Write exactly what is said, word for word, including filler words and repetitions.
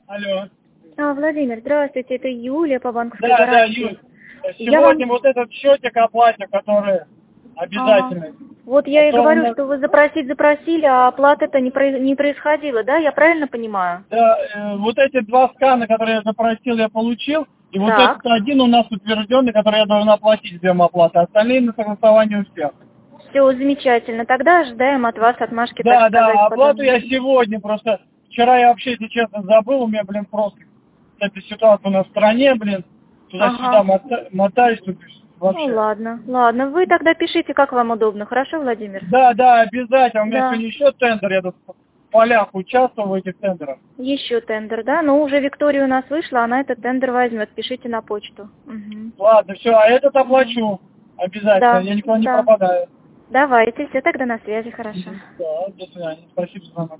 Алло. А, Владимир, здравствуйте, это Юлия по банковской Да, да, гарантии. Юль. Я Сегодня вам... вот этот счетик оплате, который обязательный. Ага. Вот я А и то у говорю, нас- что вы запросить запросили, а оплата-то не, произ- не происходила, да? Я правильно понимаю? Да, э, вот эти два скана, которые я запросил, я получил. И вот Так. этот один у нас утвержденный, который я должен оплатить взаимооплаты. Остальные на согласование у всех. Все замечательно. Тогда ожидаем от вас отмашки, так Да, сказать, да, оплату потом. я сегодня просто... Вчера я вообще, если честно, забыл. У меня, блин, просто эта ситуация у нас в стране, блин. Туда-сюда Ага. мота- мотаюсь тут Ну вообще. ладно, ладно. Вы тогда пишите, как вам удобно. Хорошо, Владимир? Да, да, обязательно. У меня Да. сегодня еще тендер, я тут в полях участвовал в этих тендерах. Еще тендер, да? Ну, уже Виктория у нас вышла, она этот тендер возьмет. Пишите на почту. Мгм. Ладно, все, а этот оплачу. Обязательно, Да, я никуда не да. пропадаю. Давайте, все тогда на связи, хорошо. Да, до свидания. Спасибо за звонок.